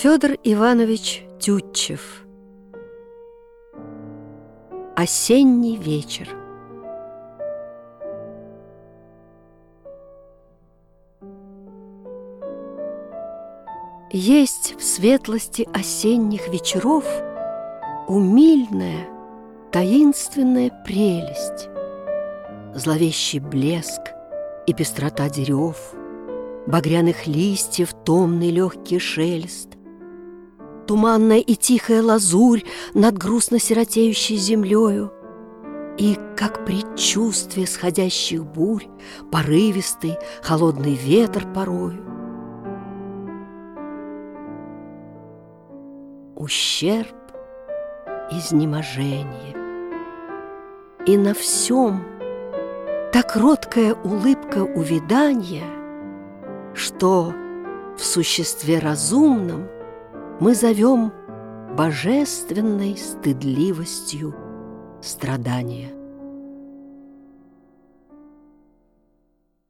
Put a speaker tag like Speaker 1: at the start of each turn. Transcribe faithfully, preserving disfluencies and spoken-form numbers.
Speaker 1: Федор Иванович Тютчев. Осенний вечер. Есть в светлости осенних вечеров умильная, таинственная прелесть, зловещий блеск и пестрота дерев, багряных листьев томный легкий шелест, туманная и тихая лазурь над грустно сиротеющей землею, и, как предчувствие сходящих бурь, порывистый холодный ветер порою. Ущерб, изнеможение, и на всем та кроткая улыбка увяданья, что в существе разумном мы зовем божественной стыдливостью страдания.